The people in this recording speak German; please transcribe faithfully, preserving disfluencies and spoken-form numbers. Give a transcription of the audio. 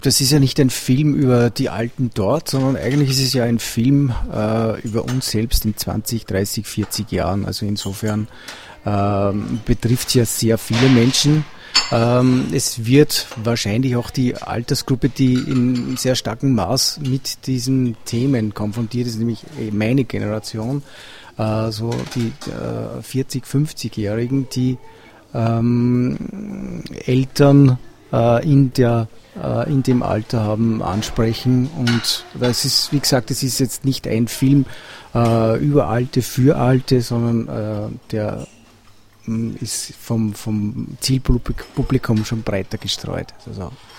Das ist ja nicht ein Film über die Alten dort, sondern eigentlich ist es ja ein Film äh, über uns selbst in zwanzig, dreißig, vierzig Jahren. Also insofern ähm, betrifft es ja sehr viele Menschen. Ähm, es wird wahrscheinlich auch die Altersgruppe, die in sehr starkem Maß mit diesen Themen konfrontiert ist, nämlich meine Generation, äh, so die äh, vierzig-, fünfzigjährigen, die ähm, Eltern äh, in der äh, in dem Alter haben, ansprechen. Und das ist, wie gesagt, es ist jetzt nicht ein Film äh, über Alte für Alte, sondern äh, der mh, ist vom, vom Zielpublikum schon breiter gestreut. Also